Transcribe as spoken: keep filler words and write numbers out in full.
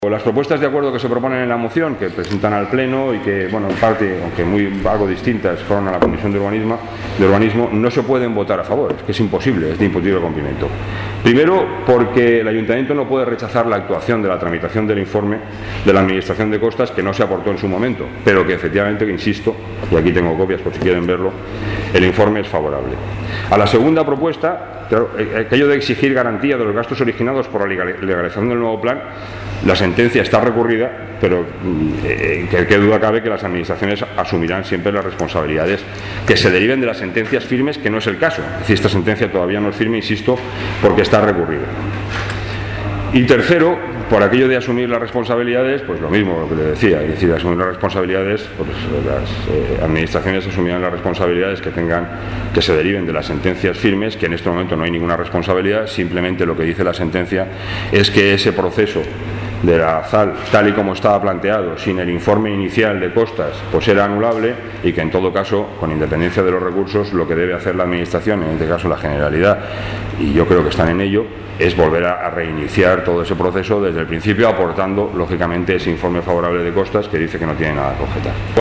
Las propuestas de acuerdo que se proponen en la moción, que presentan al Pleno y que, bueno, en parte, aunque muy algo distintas, fueron a la Comisión de Urbanismo, de Urbanismo, no se pueden votar a favor, es que es imposible, es de imposible cumplimiento. Primero, porque el Ayuntamiento no puede rechazar la actuación de la tramitación del informe de la Administración de Costas que no se aportó en su momento, pero que efectivamente, que insisto, y aquí tengo copias por si quieren verlo, el informe es favorable. A la segunda propuesta, claro, aquello de exigir garantía de los gastos originados por la legalización del nuevo plan, la sentencia está recurrida, pero eh, que, que duda cabe que las administraciones asumirán siempre las responsabilidades que se deriven de las sentencias firmes, que no es el caso. Es decir, esta sentencia todavía no es firme, insisto, porque está recurrida. Y tercero, por aquello de asumir las responsabilidades, pues lo mismo lo que le decía, es decir, asumir las responsabilidades, pues las eh, administraciones asumirán las responsabilidades que tengan, que se deriven de las sentencias firmes, que en este momento no hay ninguna responsabilidad, simplemente lo que dice la sentencia es que ese proceso de la Z A L, tal y como estaba planteado, sin el informe inicial de costas, pues era anulable y que en todo caso, con independencia de los recursos, lo que debe hacer la Administración, en este caso la Generalidad, y yo creo que están en ello, es volver a, a reiniciar todo ese proceso desde el principio, aportando, lógicamente, ese informe favorable de costas que dice que no tiene nada que objetar.